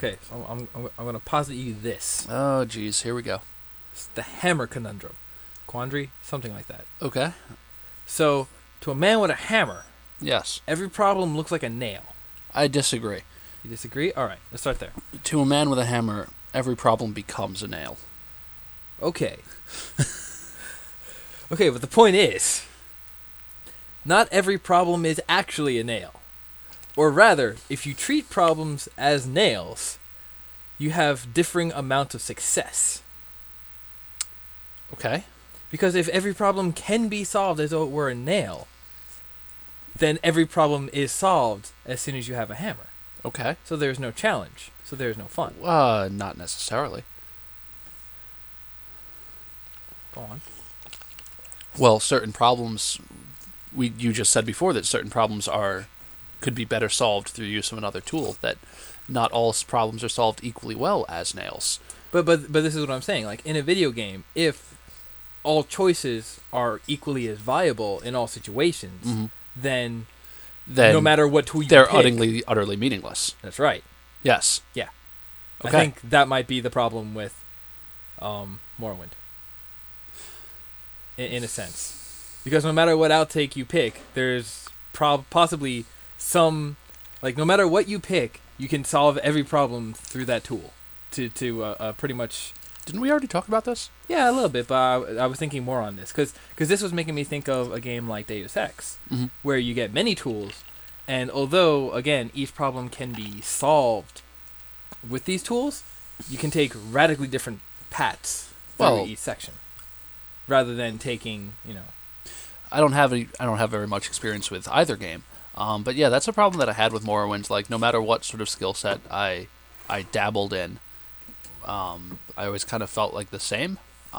Okay, so I'm going to posit you this. Oh, geez, here we go. It's the hammer conundrum. Quandary? Something like that. Okay. So, to a man with a hammer, Yes. every problem looks like a nail. I disagree. You disagree? All right, let's start there. To a man with a hammer, every problem becomes a nail. Okay. Okay, but the point is, not every problem is actually a nail. Or rather, if you treat problems as nails, you have differing amounts of success. Okay. Because if every problem can be solved as though it were a nail, then every problem is solved as soon as you have a hammer. Okay. So there's no challenge. So there's no fun. Not necessarily. Go on. Well, certain problems, you just said before that certain problems could be better solved through use of another tool, that not all problems are solved equally well as nails. But this is what I'm saying. Like, in a video game, if all choices are equally as viable in all situations, then no matter what tool you they're pick, utterly meaningless. That's right. Yes. Yeah. Okay. I think that might be the problem with Morrowind. In a sense. Because no matter what outtake you pick, there's possibly some... Like, no matter what you pick, you can solve every problem through that tool. To pretty much... Didn't we already talk about this? Yeah, a little bit, but I was thinking more on this. Because this was making me think of a game like Deus Ex, where you get many tools, and although, again, each problem can be solved with these tools, you can take radically different paths through each section, rather than taking, I don't have very much experience with either game, but yeah, that's a problem that I had with Morrowind. Like, no matter what sort of skill set I dabbled in, I always kind of felt like the same.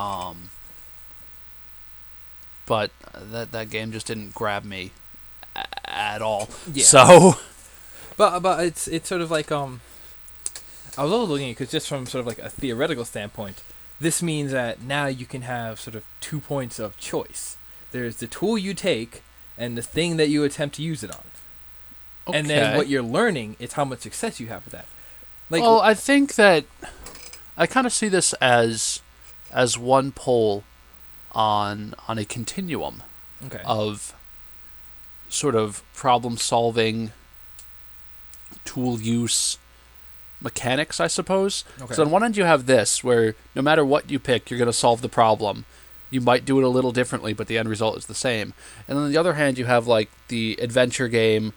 But that game just didn't grab me at all. Yeah. So, but it's sort of like I was also looking at it because just from sort of like a theoretical standpoint, this means that now you can have sort of 2 points of choice. There's the tool you take and the thing that you attempt to use it on. okay. And then what you're learning is how much success you have with that. Like, well, I think that I kind of see this as one pole on a continuum okay. of sort of problem solving, tool use, mechanics, I suppose. Okay. So on one end you have this, where no matter what you pick, you're going to solve the problem. You might do it a little differently, but the end result is the same. And on the other hand, you have like the adventure game,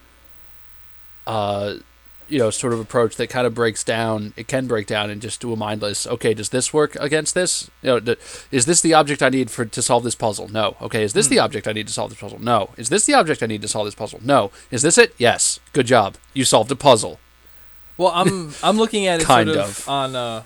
sort of approach that kind of breaks down. It can break down and just do a mindless. Okay, does this work against this? Is this the object I need to solve this puzzle? No. Okay, is this the object I need to solve this puzzle? No. Is this the object I need to solve this puzzle? No. Is this it? Yes. Good job. You solved a puzzle. Well, I'm looking at it Kind sort of. on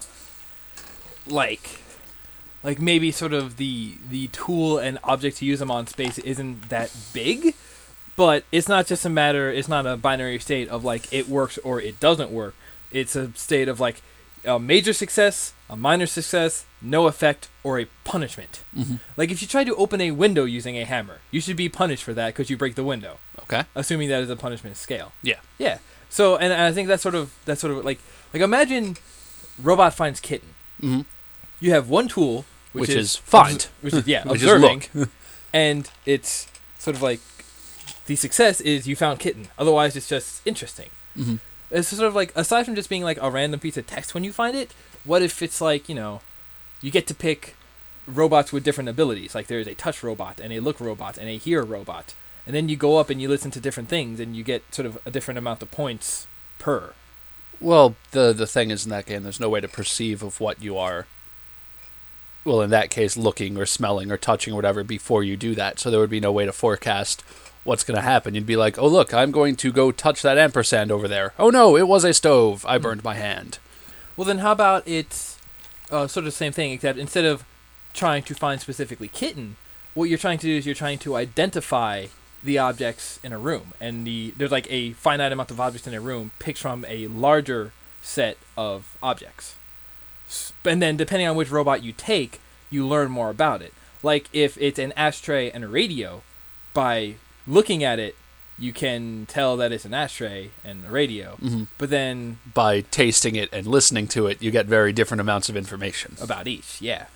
like maybe sort of the tool and object to use them on space isn't that big, but it's not just it's not a binary state of like it works or it doesn't work. It's a state of like a major success, a minor success, no effect, or a punishment. Mm-hmm. Like if you try to open a window using a hammer, you should be punished for that because you break the window. Okay. Assuming that is a punishment scale. Yeah. Yeah. So, and I think that's sort of like imagine robot finds kitten. Mm-hmm. You have one tool, which is find. which is Which is observing, look. and it's sort of like the success is you found kitten. Otherwise, it's just interesting. Mm-hmm. It's sort of like, aside from just being like a random piece of text when you find it, what if it's like, you get to pick robots with different abilities. Like there's a touch robot and a look robot and a hear robot. And then you go up and you listen to different things and you get sort of a different amount of points per. Well, the thing is in that game, there's no way to perceive of what you are, well, in that case, looking or smelling or touching or whatever before you do that. So there would be no way to forecast what's going to happen. You'd be like, oh, look, I'm going to go touch that ampersand over there. Oh, no, it was a stove. I burned my hand. Well, then how about it's sort of the same thing, except instead of trying to find specifically kitten, what you're trying to do is you're trying to identify the objects in a room. And there's like a finite amount of objects in a room picked from a larger set of objects. And then depending on which robot you take, you learn more about it. Like if it's an ashtray and a radio, by looking at it, you can tell that it's an ashtray and a radio. Mhm. But then By tasting it and listening to it, you get very different amounts of information. about each, yeah.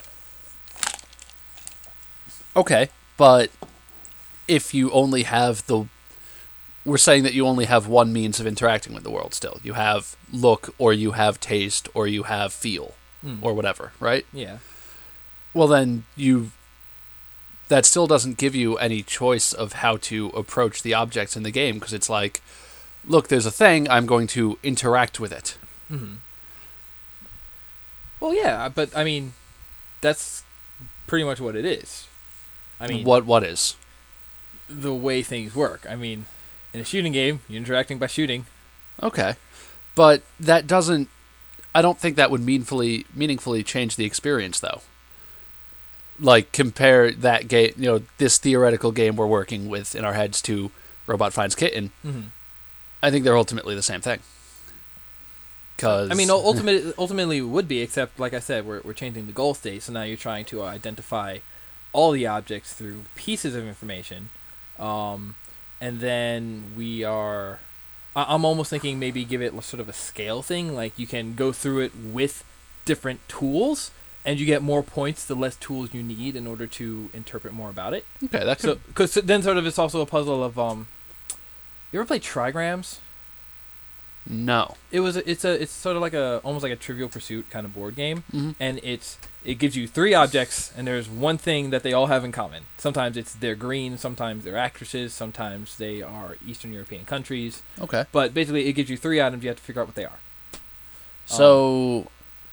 Okay, but if you only have we're saying that you only have one means of interacting with the world still. You have look, or you have taste, or you have feel, or whatever, right? Yeah. Well, then that still doesn't give you any choice of how to approach the objects in the game, because it's like, look, there's a thing, I'm going to interact with it. Mm-hmm. Well, yeah, but I mean, that's pretty much what it is. I mean, What is? the way things work. I mean, in a shooting game, you're interacting by shooting. Okay. But that doesn't... I don't think that would meaningfully change the experience, though. Like, compare that game, this theoretical game we're working with in our heads to Robot Finds Kitten. Mm-hmm. I think they're ultimately the same thing. Cause... I mean, ultimately it would be, except, like I said, we're changing the goal state, so now you're trying to identify all the objects through pieces of information. And then I'm almost thinking maybe give it sort of a scale thing. Like, you can go through it with different tools, and you get more points the less tools you need in order to interpret more about it. Okay, that could... Because then sort of it's also a puzzle of, you ever play Trigrams? No. It's sort of like almost like a Trivial Pursuit kind of board game, Mm-hmm. and it gives you 3 objects, and there's one thing that they all have in common. Sometimes they're green, sometimes they're actresses, sometimes they are Eastern European countries. Okay. But basically, it gives you 3 items. You have to figure out what they are. So...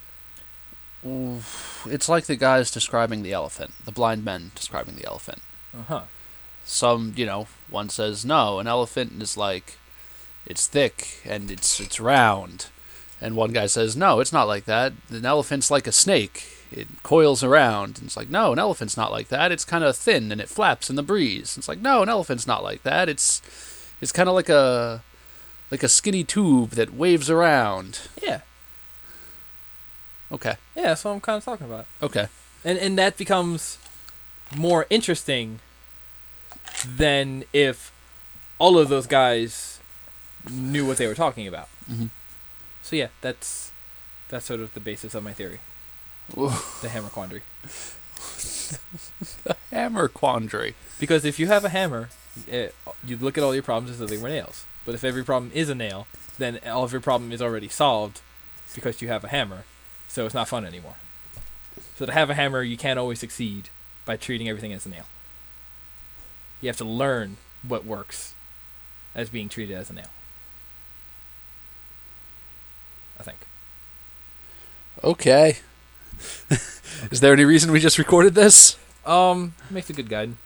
it's like the guys describing the elephant. The blind men describing the elephant. Uh-huh. Some, one says, no, an elephant is like... it's thick and it's round. And one guy says, no, it's not like that. An elephant's like a snake. It coils around. And it's like, no, an elephant's not like that. It's kind of thin and it flaps in the breeze. It's like, no, an elephant's not like that. It's kind of like a skinny tube that waves around. Yeah. Okay. Yeah, that's what I'm kind of talking about. Okay. And that becomes more interesting than if all of those guys knew what they were talking about. Mm-hmm. So yeah, that's sort of the basis of my theory. The hammer quandary. The hammer quandary. Because if you have a hammer, you look at all your problems as though they were nails. But if every problem is a nail, then all of your problem is already solved because you have a hammer. So it's not fun anymore. So to have a hammer, you can't always succeed by treating everything as a nail. You have to learn what works as being treated as a nail. I think. Okay. Is there any reason we just recorded this? Makes a good guide.